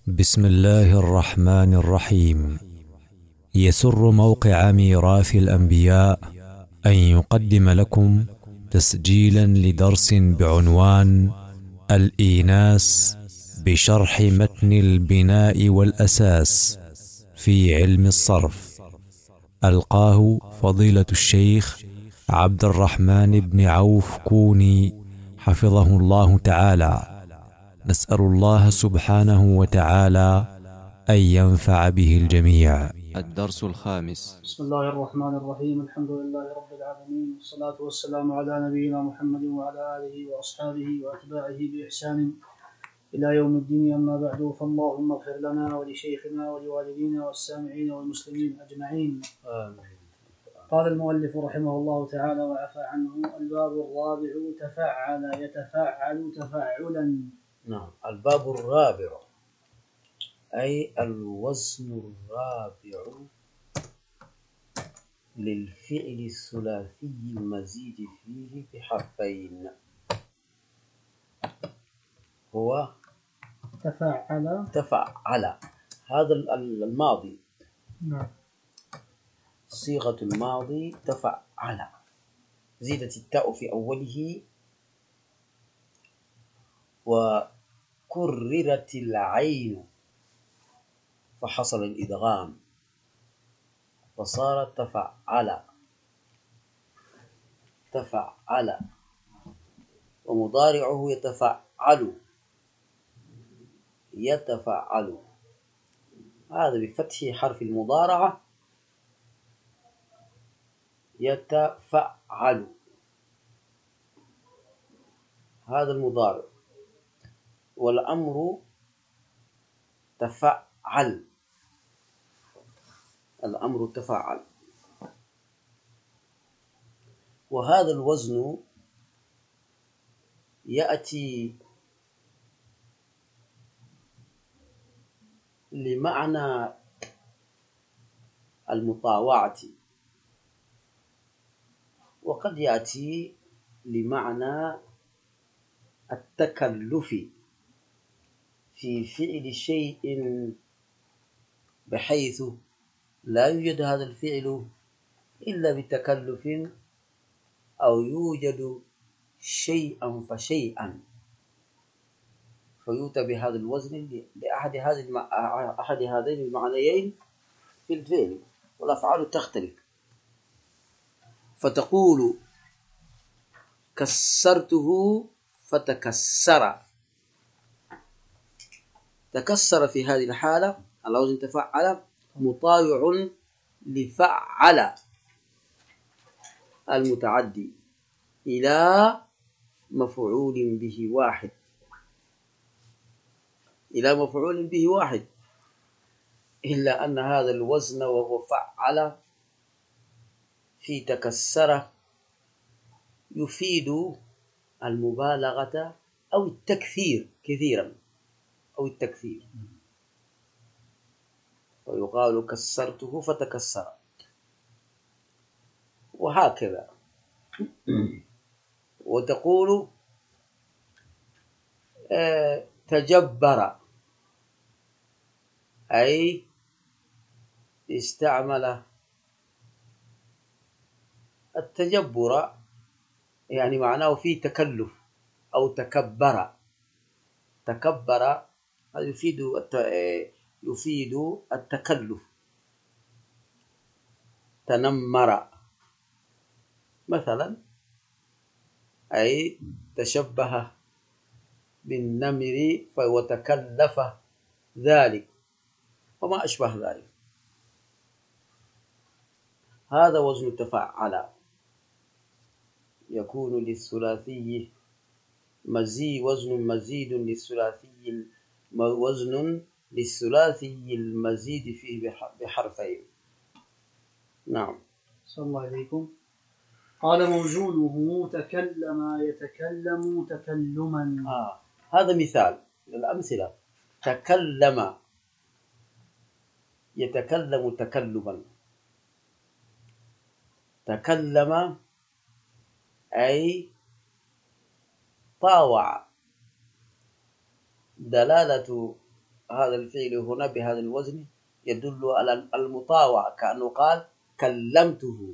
بسم الله الرحمن الرحيم. يسر موقع ميراث الأنبياء أن يقدم لكم تسجيلا لدرس بعنوان الإيناس بشرح متن البناء والأساس في علم الصرف، ألقاه فضيلة الشيخ عبد الرحمن بن عوف كوني حفظه الله تعالى. نسأل الله سبحانه وتعالى أن ينفع به الجميع. الدرس الخامس. بسم الله الرحمن الرحيم. الحمد لله رب العالمين، والصلاة والسلام على نبينا محمد وعلى آله وأصحابه وأتباعه بإحسان إلى يوم الدين. أما بعد، فاللهم اغفر لنا ولشيخنا ولوالدينا والسامعين والمسلمين أجمعين. آمين. قال المؤلف رحمه الله تعالى وعفى عنه: الباب الرابع تفعل يتفعل تفعلا. نعم، الباب الرابع أي الوزن الرابع للفعل الثلاثي المزيد فيه بحرفين هو تفعل. هذا الماضي. نعم. صيغة الماضي تفعل، زيدت التاء في أوله وكررت العين فحصل الإدغام فصارت تفعل. ومضارعه يتفعل. هذا بفتح حرف المضارعة يتفعل، هذا المضارع. والأمر تفعل، الأمر تفعل. وهذا الوزن يأتي لمعنى المطاوعة، وقد يأتي لمعنى التكلف في فعل شيء بحيث لا يوجد هذا الفعل إلا بتكلف، أو يوجد شيئا فشيئا فيؤتى بهذا الوزن لأحد هذين المعنيين في الفعل. والأفعال تختلف، فتقول كسرته فتكسر. تكسر في هذه الحالة الوزن تفعل مطاوع لفعل المتعدي إلى مفعول به واحد، إلا أن هذا الوزن وهو فعل في تكسر يفيد المبالغة أو التكثير كثيرا، أو التكثير، ويقال كسرته فتكسر، وهكذا. وتقول تجبر، أي استعمل التجبر، يعني معناه فيه تكلف، أو تكبر. هذا يفيد التكلف. تنمر مثلا، أي تشبه بالنمر وتكلف ذلك وما أشبه ذلك. هذا وزن تفعل، يكون للثلاثي وزن مزيد للثلاثي المزيد فيه بحرفين. نعم. صلى الله عليكم. قال موزونه تكلم يتكلم تكلما. هذا مثال للأمثلة. تكلم يتكلم تكلما. تكلم أي طاوع. دلالة هذا الفعل هنا بهذا الوزن يدل على المطاوعة، كأنه قال كلمته.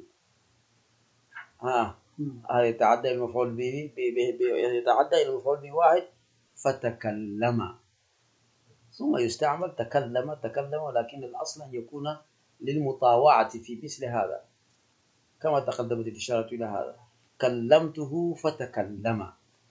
هذا يتعدى المفعول به يتعدى إلى المفعول به واحد، فتكلم. ثم يستعمل تكلم، ولكن الأصل أن يكون للمطاوعة في مثل هذا، كما تقدمت الإشارة إلى هذا. كلمته فتكلم،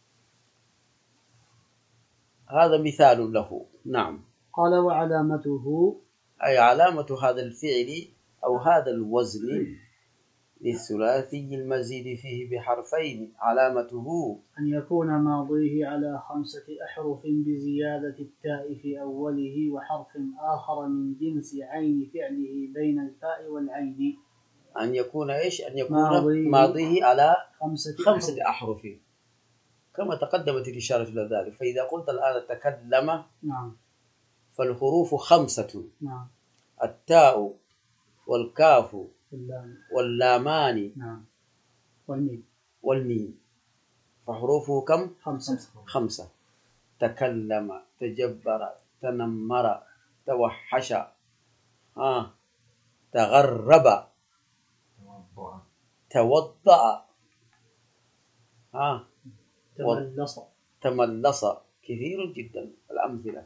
هذا مثال له. نعم. قال وعلامته، أي علامة هذا الفعل أو هذا الوزن للثلاثي المزيد فيه بحرفين، علامته أن يكون ماضيه على 5 أحرف بزيادة التاء في أوله وحرف آخر من جنس عين فعله بين الفاء والعين. أن يكون إيش؟ أن يكون ماضيه على 5 أحرف كما تقدمت الإشارة إلى ذلك. فإذا قلت الآن تكلم، نعم، فالحروف 5، نعم، التاء والكاف واللامان، نعم، والميم، فحروفه كم؟ 5. تكلم، تجبر، تنمر، توحش، تغرب، توضأ، تملص. كثير جدا الأمثلة.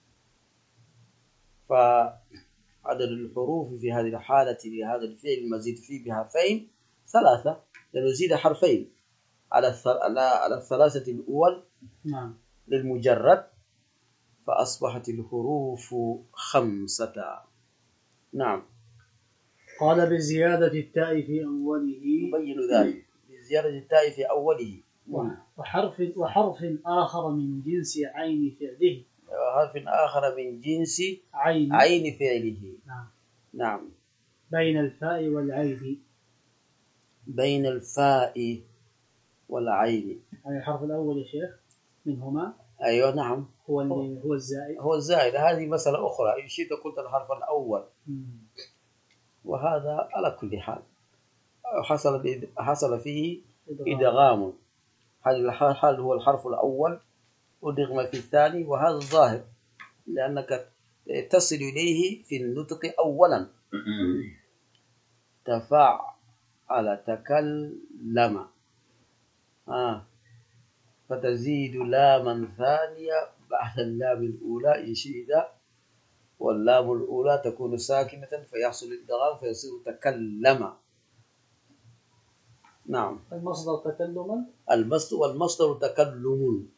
فعدد الحروف في هذه الحالة لهذا الفعل المزيد فيه بحرفين 3، لنزيد حرفين على الثلاثة الأول، نعم، للمجرد، فأصبحت الحروف 5. نعم. قال بزيادة التاء في أوله، يبين ذلك بزيادة التاء في أوله، وحرف آخر من جنس عين فعله، وحرف آخر من جنس عين فعله. نعم. نعم. بين الفاء والعين، بين الفاء والعين، يعني الحرف الأول يا شيخ منهما. أيوة نعم، هو الزائد. هو الزائد. هذه مسألة أخرى، إن شئت قلت الحرف الأول. وهذا على كل حال حصل فيه إدغام. هل هو الحرف الأول أدغم في الثاني، وهذا الظاهر لأنك تصل إليه في النطق أولا. تفعل، تكلم، فتزيد لاما ثانية بعد اللام الأولى إن شئت، واللام الأولى تكون ساكنة فيحصل الإدغام فيصير تكلم. نعم. المصدر تكلما، والمصدر تكلم.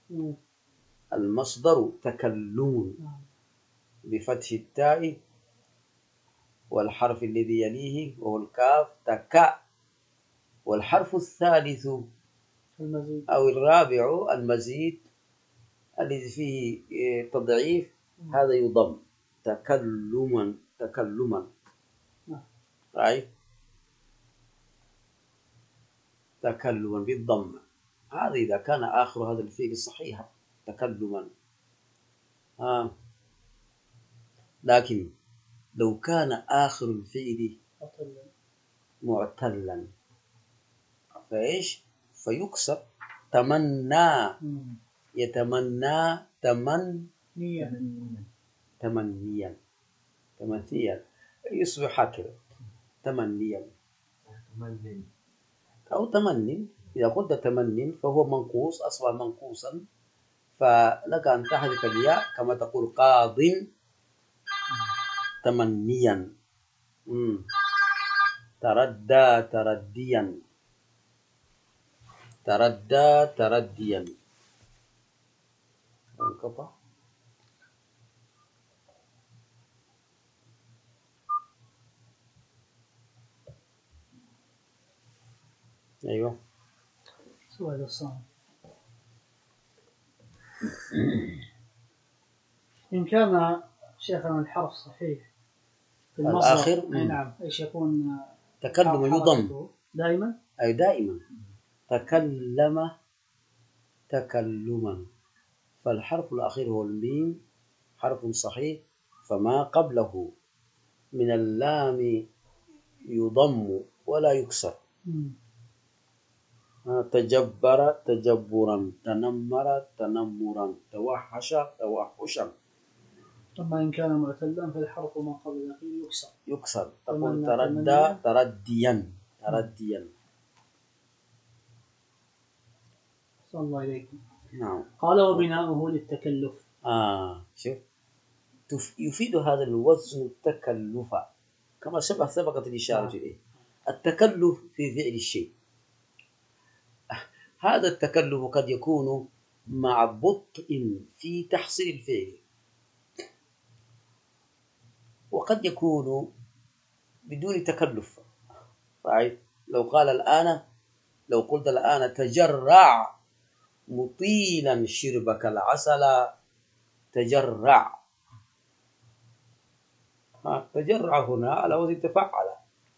المصدر تكلم بفتح التاء والحرف الذي يليه وهو الكاف تكا، والحرف الثالث المزيد أو الرابع المزيد الذي فيه تضعيف، هذا يضم تكلما. رأي تكلما بالضم. هذا إذا كان آخر هذا الفعل صحيحا تكلما. لكن لو كان آخر الفعل معتلا فإيش؟ فيكسر. تمنى، يتمنى، تمنيا يصبح هكذا تمنيا أو تمن. إذا قلت تمن فهو منقوص، أصبح منقوصا، فلك أن تحذف الياء كما تقول قاض تمنيا. تردى ترديا، تردى ترديا. انقطع. أيوه. سؤال الصامت. إن كان شيخنا الحرف صحيح في الآخر، نعم، إيش يكون؟ تكلم يضم دائما. أي دائما. تكلم تكلما، فالحرف الأخير هو الميم، حرف صحيح، فما قبله من اللام يضم ولا يكسر. تجبر تجبرا، تنمر تنمرا، توحش توحشا. أما إن كان معتلا فالحرف ما قبل الأخير يكسر. تمنى تقول تردى ترديا. صلى الله عليكم. نعم. قال وبناؤه للتكلف. شوف، يفيد هذا الوزن التكلف كما سبقت الإشارة إليه. التكلف في فعل الشيء، هذا التكلف قد يكون مع بطء في تحصيل الفعل، وقد يكون بدون تكلف. لو قلت الآن تجرع مطيلا شربك العسل، تجرع. تجرع هنا على وزن تفعل،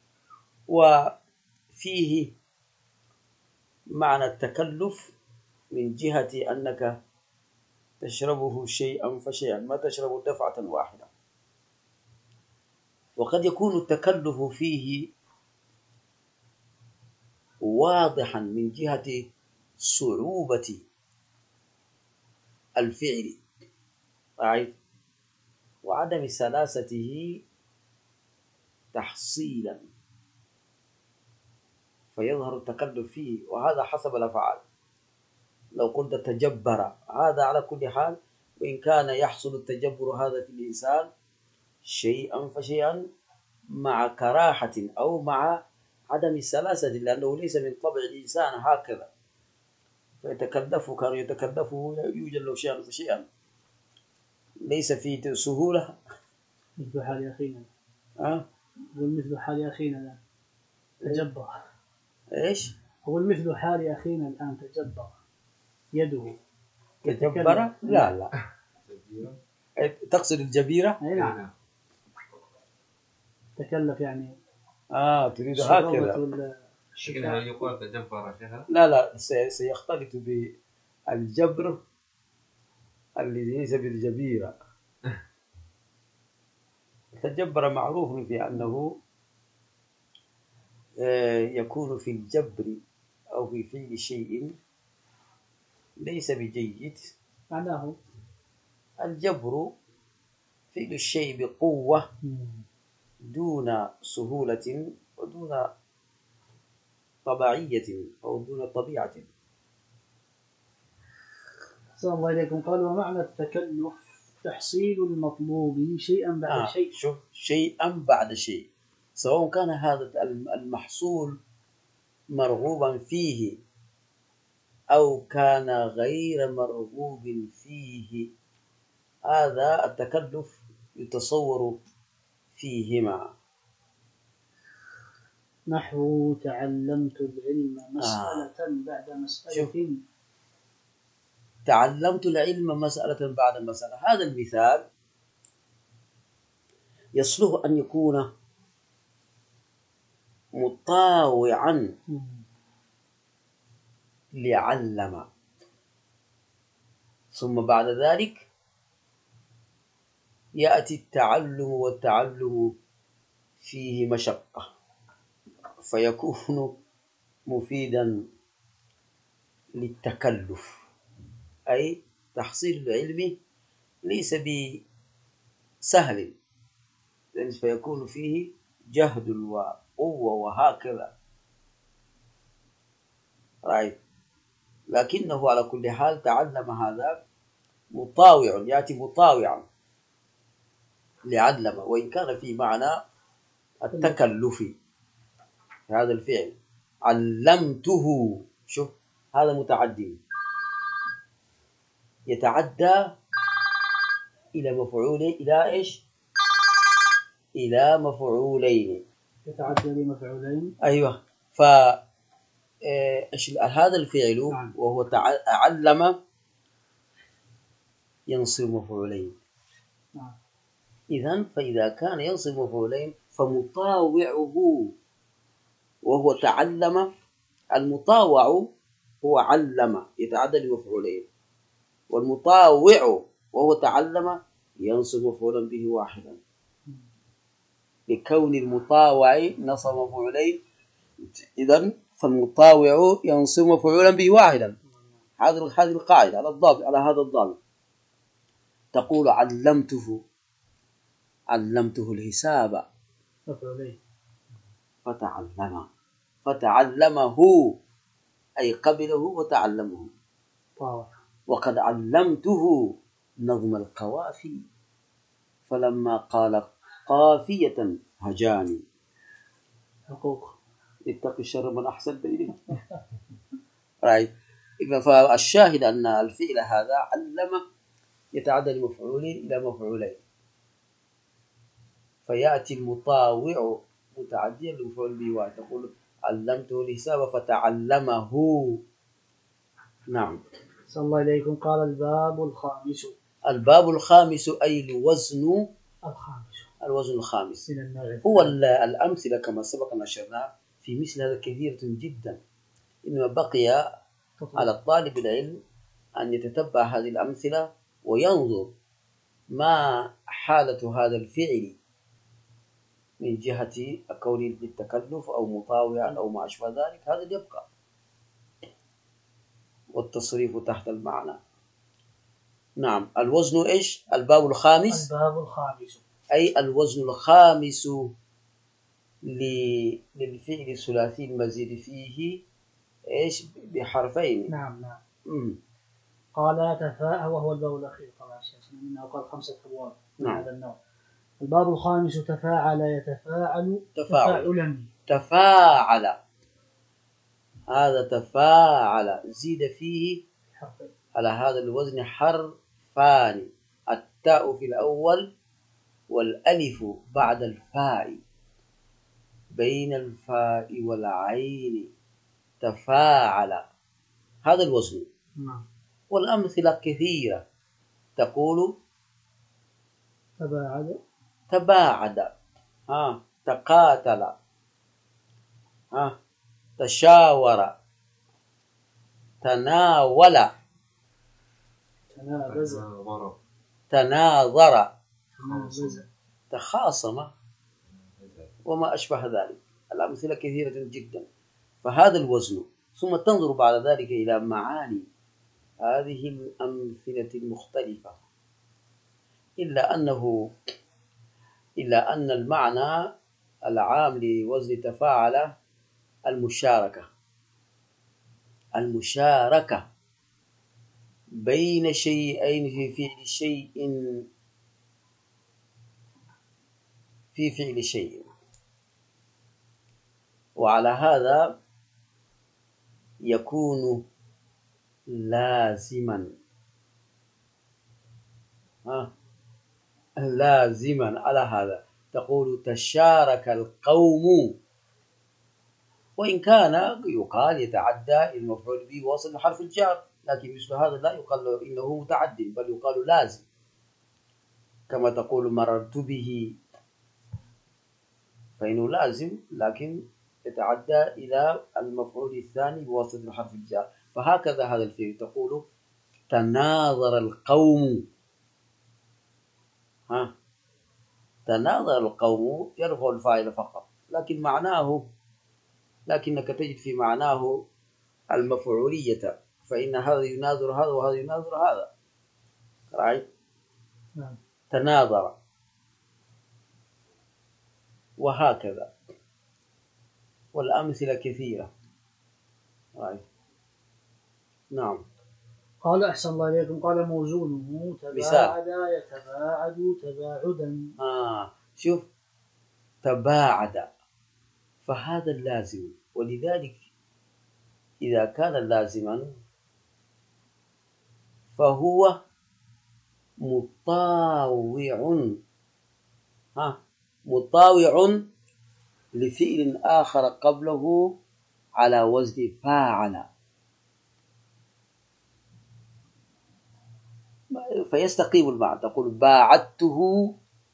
وفيه معنى التكلف من جهة أنك تشربه شيئا فشيئا، ما تشرب دفعة واحدة. وقد يكون التكلف فيه واضحا من جهة صعوبة الفعل وعدم سلاسته تحصيلا، فيظهر التكلف فيه، وهذا حسب الأفعال. لو قلت تجبر، هذا على كل حال، وإن كان يحصل التجبر هذا في الإنسان شيئا فشيئا مع كراهة أو مع عدم السلاسة، لأنه ليس من طبع الإنسان هكذا، فيتكلف. كانوا يتكلفه يوجد له شيئا فشيئا، ليس فيه سهولة. مثل حال أخينا. أقول مثل حال أخينا الآن تجبر. إيش؟ أقول مثل حال أخينا الآن تجبر، يده تجبر. لا تقصد الجبيرة؟ نعم. تكلف يعني. تريد هكذا. هل يقال تجبر شهر؟ لا سيختلط بالجبر الذي ليس بالجبيرة. تجبر معروف في أنه يكون في الجبر أو في فعل شيء ليس بجيد. معناه الجبر فعل الشيء بقوة دون سهولة ودون طبيعية أو دون طبيعة. صلى الله عليكم. قال ومعنى التكلف تحصيل المطلوب شيئا بعد شيء. شوف، شيئا بعد شيء، سواء كان هذا المحصول مرغوبا فيه أو كان غير مرغوب فيه، هذا التكلف يتصور فيهما. نحو تعلمت العلم مسألة بعد مسألة. تعلمت العلم مسألة بعد مسألة، هذا المثال يصلح أن يكون مطاوعا لعلم، ثم بعد ذلك يأتي التعلم، والتعلم فيه مشقة، فيكون مفيدا للتكلف، أي تحصيل العلم ليس بسهل، فيكون فيه جهد وقوة وهكذا. لكنه على كل حال تعلم هذا مطاوع، يأتي مطاوعا لعلم، وإن كان في معنى التكلف في هذا الفعل. علمته، شوف هذا متعدي، يتعدى إلى مفعولين، إلى إيش؟ إلى مفعولين. يتعدى لمفعولين. أيوة. هذا الفعل وهو علم ينصب مفعولين. إذن فإذا كان ينصب مفعولين فمطاوعه وهو تعلم، المطاوع هو علم يتعدى لمفعولين، والمطاوع وهو تعلم ينصب مفعولا به واحدا، لكون المطاوع نصب مفعولين، إذن فالمطاوع ينصب مفعولا به واحدا. هذه القاعدة على هذا الضابط. تقول علمته علمته الحساب مفعولين. فتعلمه أي قبله وتعلمه. طاوع. وقد علمته نظم القوافي فلما قال قافية هجاني. حقوق. اتق الشر من أحسنت إليه. right. فالشاهد أن الفعل هذا علم يتعدى المفعولين إلى مفعولين، فيأتي المطاوع متعديا لمفعول به واحد، تقول علمته الحساب فتعلمه. نعم. صلى الله إليكم. قال الباب الخامس. الباب الخامس أي الوزن الخامس. الوزن الخامس من النوع. هو الأمثلة كما سبق أن أشرنا في مثل هذا كثيرة جدا، إنما بقي على الطالب العلم أن يتتبع هذه الأمثلة وينظر ما حالة هذا الفعل من جهة كونه للتكلف أو مطاوعا أو ما أشبه ذلك، هذا اللي يبقى، والتصريف تحت المعنى. نعم. الوزن إيش؟ الباب الخامس. الباب الخامس أي الوزن الخامس للفعل الثلاثي المزيد فيه إيش؟ بحرفين. نعم. قال تفاءل، وهو الباب الأخير طبعا منه قال 5 أبواب من هذا النوع. الباب الخامس تفاعل يتفاعل تفاعل. هذا تفاعل زيد فيه حرفين على هذا الوزن حرفان، التاء في الأول والألف بعد الفاء، بين الفاء والعين. تفاعل هذا الوزن. والأمثلة كثيرة، تقول تباعد، تقاتل، تشاور، تناول، تناظر، تخاصم، وما أشبه ذلك. الأمثلة كثيرة جدا. فهذا الوزن، ثم تنظر بعد ذلك إلى معاني هذه الأمثلة المختلفة، إلا أن المعنى العام لوزن تفاعل المشاركة بين شيئين في فعل شيء، وعلى هذا يكون لازما على هذا. تقول تشارك القوم، وإن كان يقال يتعدى المفعول به وصل حرف الجار، لكن مثل هذا لا يقال إنه متعد، بل يقال لازم، كما تقول مررت به، فإنه لازم لكن يتعدى إلى المفعول الثاني بواسطة حرف الجار. فهكذا هذا الفعل، تقول تناظر القوم، تناظر القوم يرفع الفاعل فقط، لكنك تجد في معناه المفعولية، فإن هذا يناظر هذا وهذا يناظر هذا. تناظر، وهكذا. والأمثلة كثيرة. نعم. قال أحسن الله إليكم. قال موزونه تباعد يتباعد تباعدا. شوف، تباعد، فهذا اللازم، ولذلك إذا كان لازما فهو مطاوع لفعل آخر قبله على وزن فاعل، فيستقيم المعنى. تقول باعدته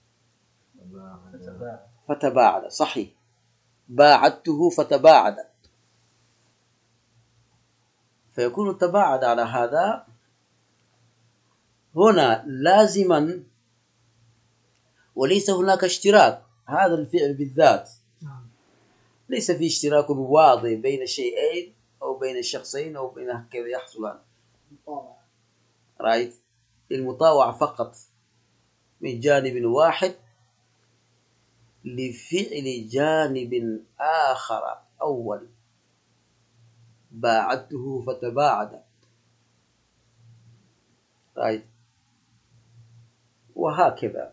فتباعد، صحيح، باعدته فتباعد، فيكون التباعد على هذا هنا لازما، وليس هناك اشتراك. هذا الفعل بالذات ليس فيه اشتراك واضح بين الشيئين أو بين الشخصين أو بين هكذا يحصل المطاوعة فقط من جانب واحد لفعل جانب آخر أول باعدته فتباعد. طيب وهكذا.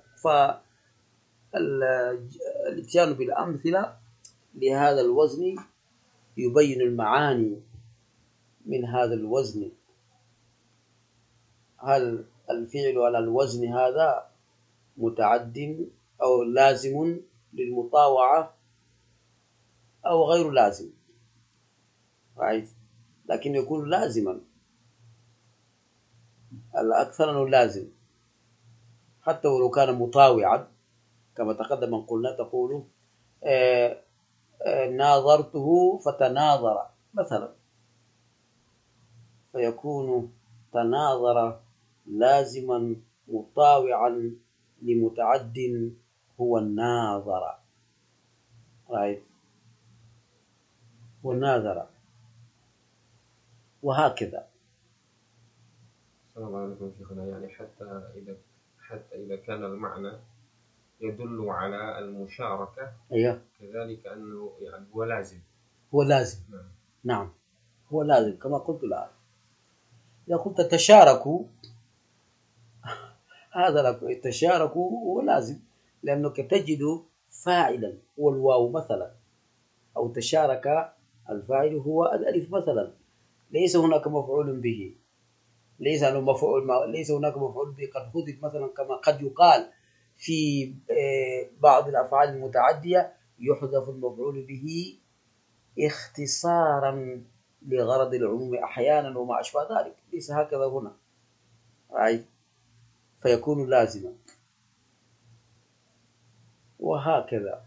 فالاتيان بالأمثلة لهذا الوزن يبين المعاني من هذا الوزن. هل الفعل على الوزن هذا متعد أو لازم للمطاوعة أو غير لازم؟ لكن يكون لازما، الأكثر أنه لازم، حتى ولو كان مطاوعا كما تقدم قلنا. تقول ناظرته فتناظر مثلا، فيكون تناظر لازما مطاوعا لمتعد هو الناظر. والناظر وهكذا. صلى الله عليه وسلم شيخنا، يعني حتى إذا كان المعنى يدل على المشاركة، أيوه، كذلك أنه يعني هو لازم. هو لازم. نعم هو لازم كما قلت الآن. إذا قلت تشاركوا، هذا لك تشاركوا هو لازم، لأنك تجد فاعلا هو الواو مثلا، أو تشارك الفاعل هو الألف مثلا. ليس هناك مفعول به، ليس هناك مفعول به قد حذف مثلا، كما قد يقال في بعض الأفعال المتعدية يحذف المفعول به اختصارا لغرض العموم أحيانا وما أشبه ذلك. ليس هكذا هنا، فيكون لازما وهكذا.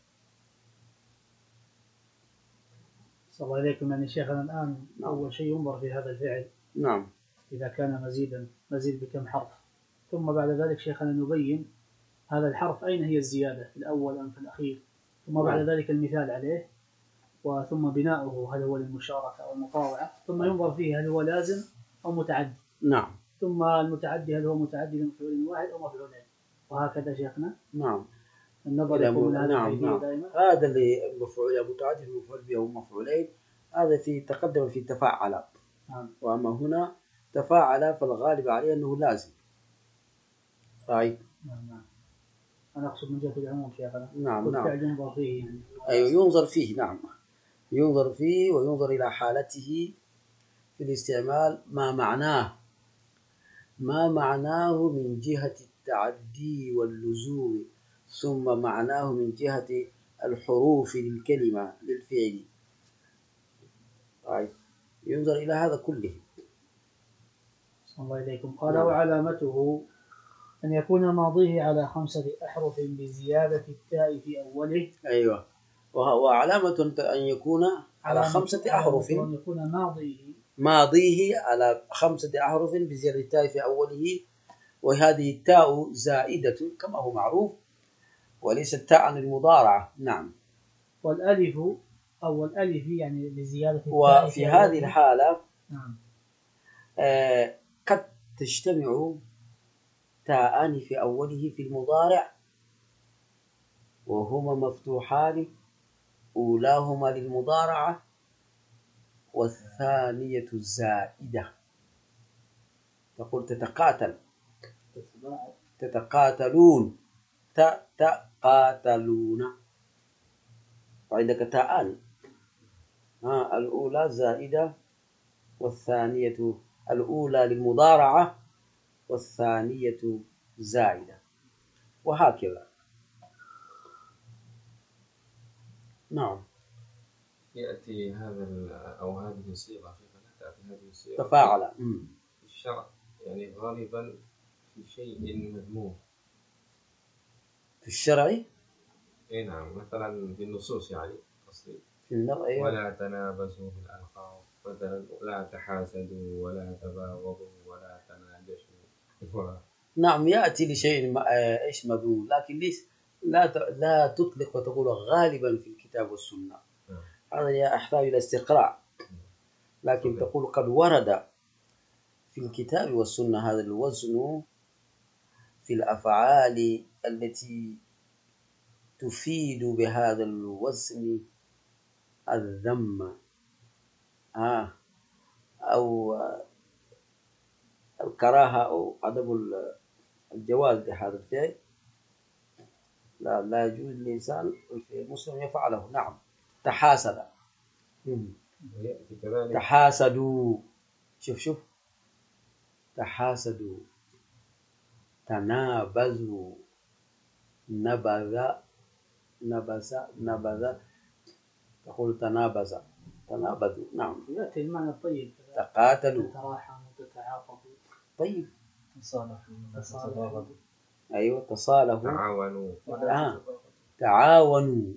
صلى الله عليكم. يعني شيخنا الآن أول شيء ينظر في هذا الفعل، نعم، إذا كان مزيد بكم حرف، ثم بعد ذلك شيخنا نبين هذا الحرف أين هي الزيادة، في الأول أم في الأخير، ثم بعد ذلك المثال عليه، وثم بناؤه هل هو للمشاركة أو المطاوعة، ثم ينظر فيه هل هو لازم أو متعدي. نعم. ثم المتعدي هل هو متعدي لمفعول واحد أو مفعولين، وهكذا شيخنا. نعم. النظر يكون من هذه الحيثية دائما. هذا اللي المفعول متعدي المفعول به أو مفعولين، هذا تقدم في تفاعل. نعم. وأما هنا تفاعل فالغالب عليه أنه لازم. نعم. أنا أقصد من جهة العموم شيخنا. نعم. فعل ينظر فيه يعني. أيوه ينظر فيه. نعم ينظر فيه، وينظر إلى حالته في الاستعمال، ما معناه من جهة التعدي واللزوم، ثم معناه من جهة الحروف للكلمة للفعل. ينظر إلى هذا كله. صلى الله إليكم. قال وعلامته أن يكون ماضيه على 5 أحرف بزيادة التاء في أوله. أيوة. وعلامة أن يكون على 5 أحرف، وأن يكون ماضيه على 5 أحرف بزيادة التاء في أوله، وهذه التاء زائدة كما هو معروف، وليست تاء للمضارعة. نعم. والألف أو الألف يعني لزيادة التاء. وفي هذه الحالة نعم. قد تجتمع تاءان في أوله في المضارع وهما مفتوحان، أولاهما للمضارعة والثانية الزائدة. تقول تتقاتلون، تقاتلون، وعندك تاءان، الأولى زائدة والثانية، الأولى للمضارعة والثانية زائدة، وهكذا. نعم. يأتي هذا أو هذه الصيغة، تأتي هذه الصيغة تفاعل في الشرع، يعني غالبا في شيء مذموم في الشرع. نعم، مثلا في النصوص، يعني قصدي في المرء ولا تنابزوا بالألقاب، مثلا لا تحاسدوا ولا تباغضوا ولا تناجشوا. نعم يأتي لشيء إيش مذموم، لكن ليس لا تطلق وتقول غالبا في الكتاب والسنة. هذا يحتاج إلى استقراء، لكن تقول قد ورد في الكتاب والسنة هذا الوزن في الأفعال التي تفيد بهذا الوزن الذم أو الكراهة أو عدم الجواز لهذا الفعل. لا يجوز للإنسان المسلم يفعله. نعم. تحاسد، ويأتي كذلك تحاسدوا، شوف تحاسدوا، تنابزوا، نبذ تقول تنابزوا. نعم. يأتي المعنى الطيب، تقاتلوا، تتراحموا، تتعاطفوا، طيب. تصالحوا. أيوة، تصالحوا، تعاونوا. تعاونوا،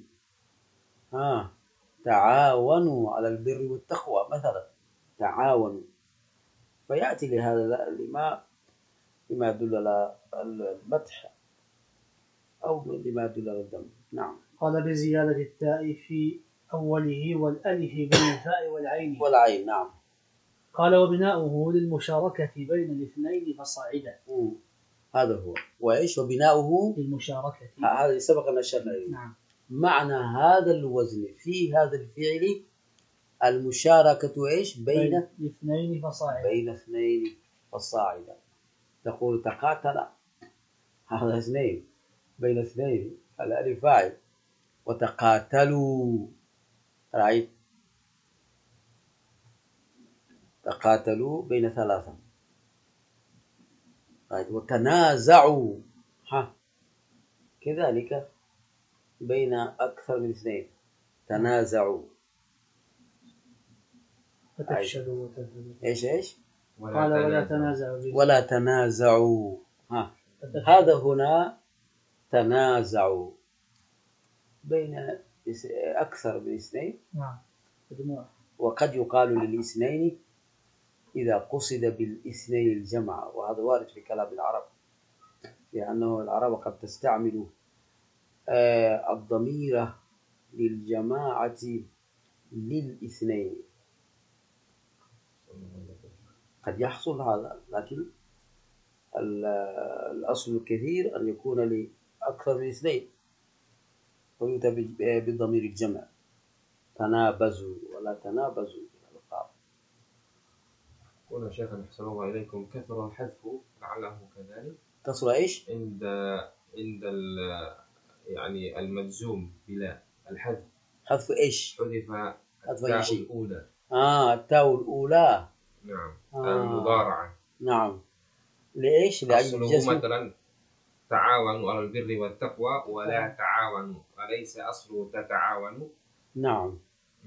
تعاونوا على البر والتقوى مثلا، تعاونوا. فيأتي لهذا لما يدل على المدح أو لما يدل على الذم. نعم. قال بزيادة التاء في أوله والألف بين الفاء والعين. نعم. قال وبناؤه للمشاركة بين الاثنين فصاعدا. هذا هو. وإيش وبناؤه للمشاركة، هذا سبق أن أشرنا إليه. نعم. معنى هذا الوزن في هذا الفعل المشاركة إيش بين اثنين فصاعدا، بين اثنين فصاعدا. تقول تقاتل، هذا اثنين، بين اثنين الألف فاعل. وتقاتلوا، رأيت، تقاتلوا بين ثلاثة. رأيت. وتنازعوا كذلك بين أكثر من اثنين، تنازعوا. فتفشلوا وتذهبوا. إيش قال ولا تنازعوا. هذا هنا تنازعوا بين أكثر من اثنين. نعم. وقد يقال للاثنين إذا قصد بالاثنين الجمع، وهذا وارد في كلام العرب، لأنه العرب قد تستعمل الضمير للجماعة للاثنين. قد يحصل هذا، لكن الأصل الكثير أن يكون لأكثر من اثنين ويؤتى بالضمير الجمع. تنابزوا ولا تنابزوا بالألقاب. قلنا شيخنا أحسن الله إليكم كثر الحذف لعله كذلك. كثر إيش؟ عند يعني المجزوم بلا الحذف. حذف إيش؟ حذف التاء الأولى. التاء الأولى. نعم. المضارعة. نعم. ليش؟ لأجل الجزم. مثلا تعاونوا على البر والتقوى ولا تعاونوا، أليس أصله تتعاونوا؟ نعم.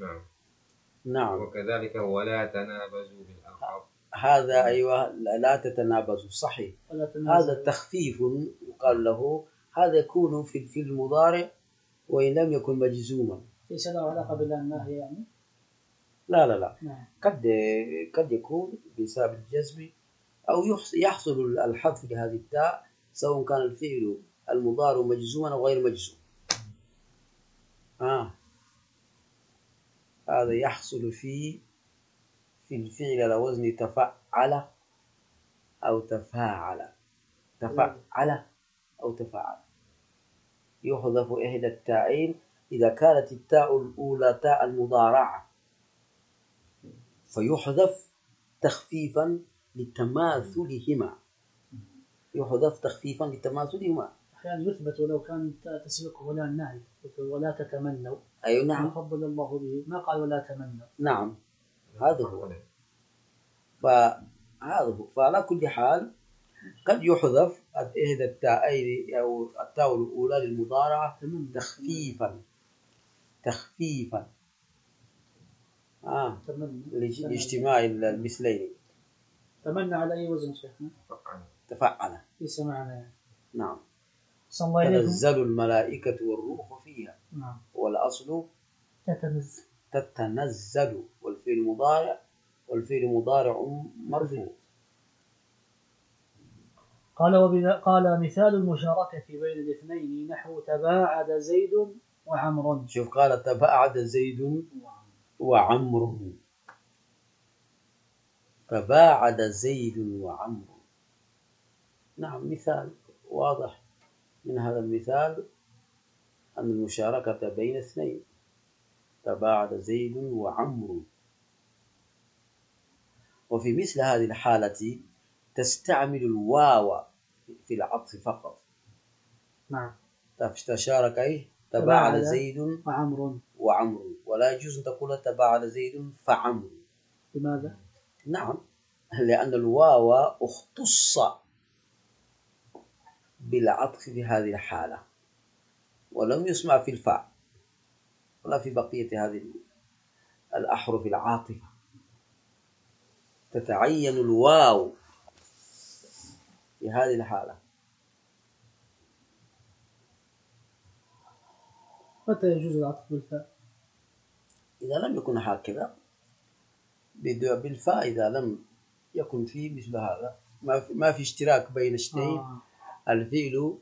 وكذلك ولا تنابزوا بالألقاب. هذا أيوة، لا تتنابزوا، صحيح. هذا تخفيف يقال له، هذا يكون في المضارع وإن لم يكن مجزوما. ليس له علاقة بالناهي يعني؟ لا. نعم. قد يكون بسبب الجزم أو يحصل الحذف لهذه التاء، سواء كان الفعل المضارع مجزوما أو غير مجزوم. هذا يحصل في الفعل على وزن تفعل أو تفاعل. يحذف إحدى التاءين إذا كانت التاء الأولى تاء المضارعة، فيحذف تخفيفا لتماثلهما. أحيانا يثبت ولو كان تسبقه ولا النهي، ولا تتمنوا. أي نعم. فضل الله به، ما قال ولا تمنوا. نعم. هذا هو. فعلى كل حال قد يحذف إحدى التاءين أو التاء الأولى للمضارعة تخفيفا لاجتماع المثلين. تمنى على أي وزن شيخنا؟ تفعل. ليس معنا. نعم. تنزل الملائكة والروح فيها. نعم. والأصل تتنزل، والفعل مضارع مرفوع. قال مثال المشاركة بين الاثنين نحو تباعد زيد وعمر. شوف، قال تباعد زيد وعمر. تباعد زيد وعمر. نعم، مثال واضح من هذا المثال أن المشاركة بين اثنين، تباعد زيد وعمرو. وفي مثل هذه الحالة تستعمل الواو في العطف فقط. نعم. تشارك أي تباعد زيد وعمرو، ولا يجوز أن تقول تباعد زيد فعمرو. لماذا؟ نعم، لأن الواو اختص بالعطف في هذه الحالة، ولم يسمع في الفاء ولا في بقية هذه الأحرف العاطفة. تتعين الواو في هذه الحالة. متى يجوز العطف بالفاء؟ إذا لم يكن هكذا بالفاء، إذا لم يكن فيه مثل هذا، ما في اشتراك بين اثنين. الفعل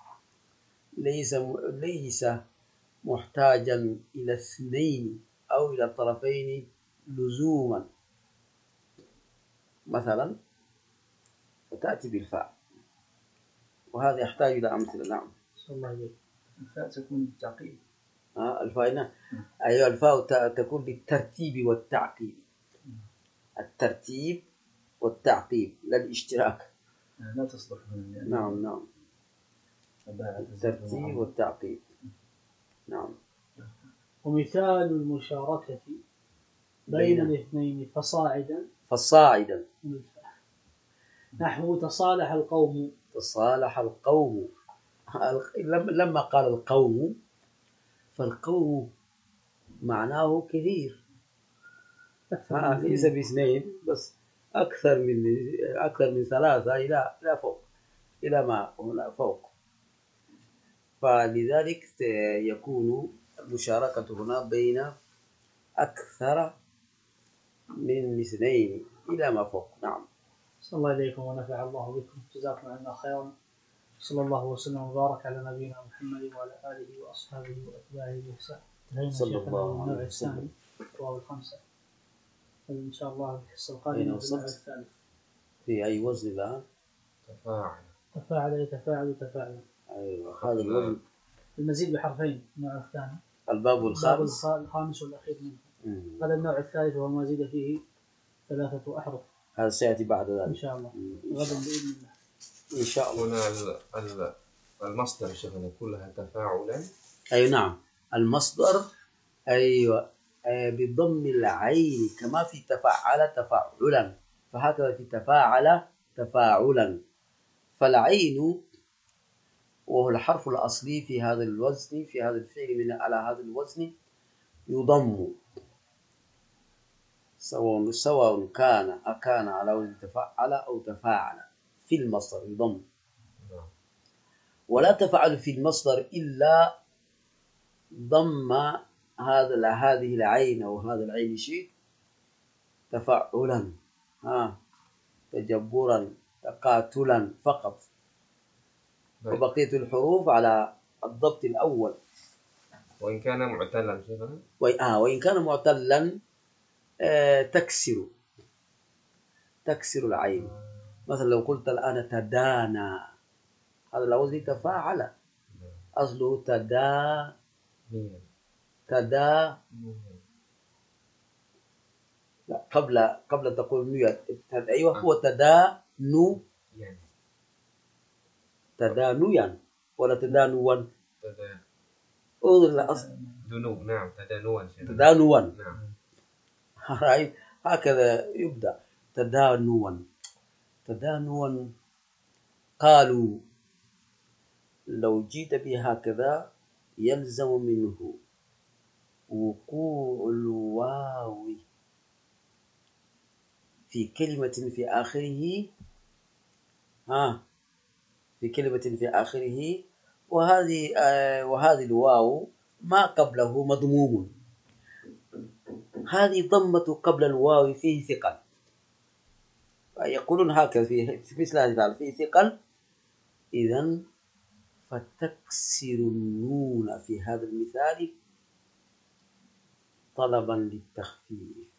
ليس محتاجا إلى اثنين أو إلى طرفين لزوما، مثلا وتأتي بالفاء، وهذا يحتاج إلى أمثلة. نعم. صلى الله عليه. الفاء تكون بالتعقيب. الفاء أيوة، الفاء تكون بالترتيب والتعقيب. الترتيب والتعقيب لا الاشتراك. لا تصلح هنا. نعم. الترتيب والتعقيب. نعم. ومثال المشاركة بين الاثنين فصاعدا نحو تصالح القوم. لما قال القوم، فالقوم معناه كثير، ليس باثنين بس، أكثر من ثلاثة إلى فوق، إلى ما هنا فوق. فلذلك يكون المشاركة هنا بين أكثر من اثنين إلى ما فوق. نعم. صلى الله عليكم ونفع الله بكم، جزاكم الله خيرا. صلى الله وسلم وبارك على نبينا محمد وعلى آله وأصحابه وأتباعه بإحسان. صلى الله عليه النوع وسلم. الثاني وهو الخمسة، إن شاء الله في الحصة القادمة في النوع الثالث. في أي وزن الآن؟ تفاعل يتفاعل. أيوة، هذا الوزن. المزيد بحرفين. النوع الثاني الباب الخامس والأخير منه. هذا النوع الثالث وهو ما زيد فيه 3 أحرف. هذا سيأتي بعد ذلك إن شاء الله غدا بإذن الله. إن شاء الله. هنا المصدر شيخنا كلها تفاعلا. أيوة نعم، المصدر أيوة بضم العين، كما في تفاعل تفاعلا، فهكذا في تفاعل تفاعلا. فالعين وهو الحرف الأصلي في هذا الوزن، في هذا الفعل من على هذا الوزن، يضم، سواء كان على وزن تفاعل أو تفاعل. في المصدر يضم، ولا تفعل في المصدر إلا ضم هذه العين أو هذا العين شيء تفعلا، تجبرا، تقاتلا فقط، وبقية الحروف على الضبط الأول. وإن كان معتلا شيخنا، وإن كان معتلا تكسر العين. مثلا لو قلت الآن تدانى، هذا الوزن تفاعل، أصله لا، قبل تقول نية. أيوة، هو تدانيا ولا تدانوا. دنو. نعم، تدانوا. نعم. هكذا يبدأ تدانوا. قالوا لو جيت به هكذا يلزم منه وقوع الواو في كلمة في آخره، وهذه الواو ما قبله مضموم. هذه ضمة قبل الواو فيه ثقل، يقولون هكذا في مثل هذه الحالة فيه ثقل. إذن فتكسر النون في هذا المثال طلبا للتخفيف،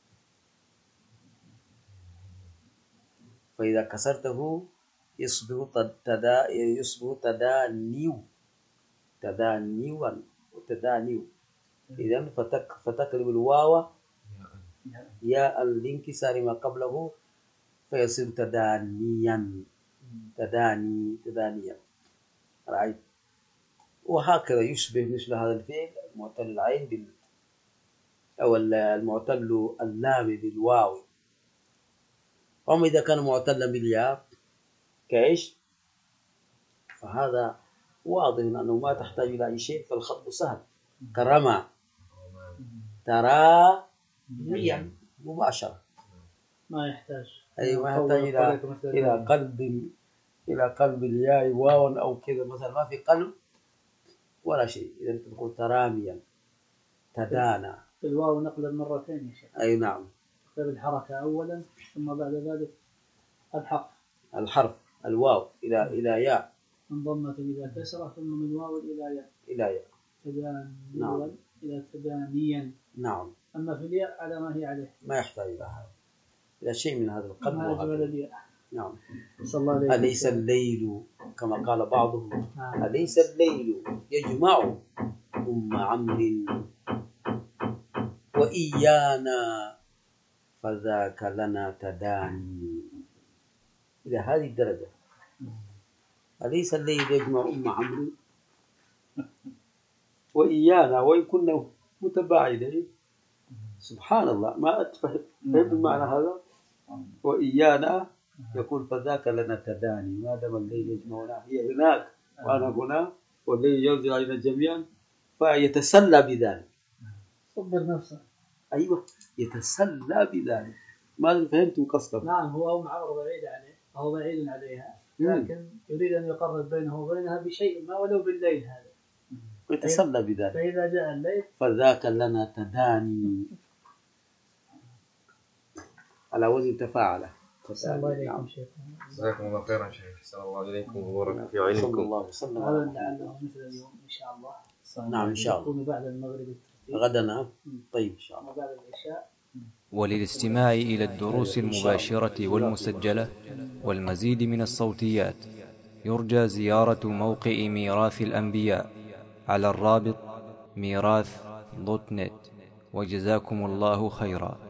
فإذا كسرته يصبح تدانيو. تدانيوا وتدانيو. إذن فتقلب الواو ياء الانكسار ما قبله فيصير تدانيا، تدانيا. رأيت؟ وهكذا يشبه مثل هذا الفعل المعتل العين أو المعتل اللام بالواو. أما إذا كان معتلا بالياء كإيش؟ فهذا واضح أنه ما تحتاج إلى أي شيء، فالخط سهل كرمى، ترى ميا مباشرة، ما يحتاج ما يحتاج إلى قلب الياء واو أو كذا مثلا، ما في قلب ولا شيء. إذا تقول تراميا، تدانا. الواو نقلا مرتين يا شيخ. أي نعم. تقلب الحركة أولا ثم بعد ذلك الحرف الواو إلى ياء، من ضمة إلى كسرة ثم من واو إلى ياء تدانيا. نعم. إلى تدانيا. نعم. أما في الياء على ما هي عليه، ما يحتاج إلى هذا، إلى شيء من هذا القلب. نعم. أليس الليل كما قال بعضهم، أليس الليل يجمع أم عمرو وإيانا فذاك لنا تداني. إلى هذه الدرجة. أليس الليل يجمع أم عمرو وإيانا وإن كنا متباعدين. سبحان الله، ما أتفهم المعنى هذا. وإيانا يقول فذاك لنا تداني، ما دام الليل يجمعنا، هي هناك وأنا هنا والليل ينزل علينا جميعا، فيتسلى بذلك. صبر نفسه. أيوة، يتسلى بذلك. ما فهمتم قصده؟ نعم، هو أم عمرو بعيد عليه، هو بعيد عليها، لكن يريد أن يقرب بينه وبينها بشيء ما ولو بالليل هذا، يتسلى بذلك. فإذا جاء الليل فذاك لنا تداني على وزن تفاعله. الله إليكم شيخ. جزاكم الله خيرا شيخ، أحسن الله إليكم وبارك في علمكم. صلى الله وسلم. هذا لعله مثل اليوم إن شاء الله. نعم إن شاء الله. يكون بعد المغرب غدا. طيب إن شاء الله. وبعد العشاء. وللاستماع إلى الدروس المباشرة والمسجلة والمزيد من الصوتيات يرجى زيارة موقع ميراث الأنبياء على الرابط ميراث.net. وجزاكم الله خيرا.